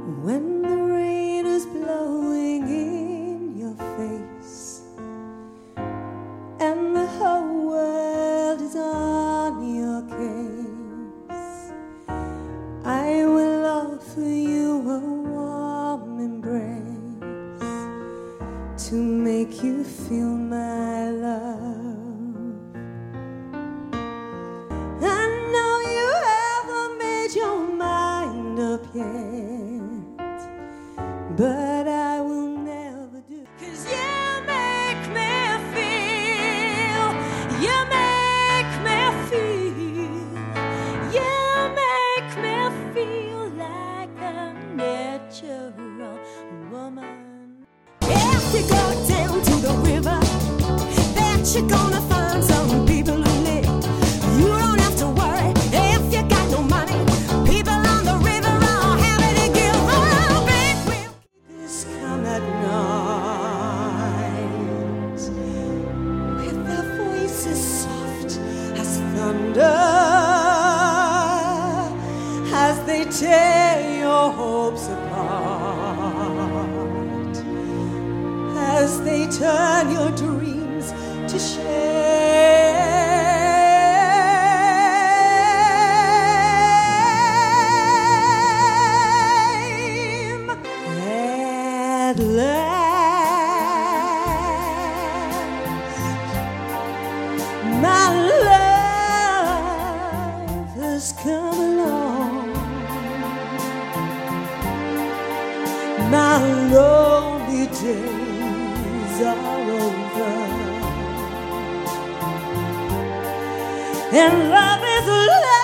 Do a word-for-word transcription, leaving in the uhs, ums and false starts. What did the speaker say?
When the rain is blowing in your face and the whole world is on your case, I will offer you a warm embrace to make you feel my love. I know you haven't made your mind up yet, but I will never do. 'Cause you make me feel, you make me feel, you make me feel like a natural woman. If you go down to the river, bet you're gonna find some people who live. You don't have to worry if you got no money. People on the river are happy to give. Oh, big wheel kickers come at night with their voices soft as thunder, as they tear your hopes apart, as they turn your dreams to shame. At last, my love has come along. My lonely days are over, and love is alive.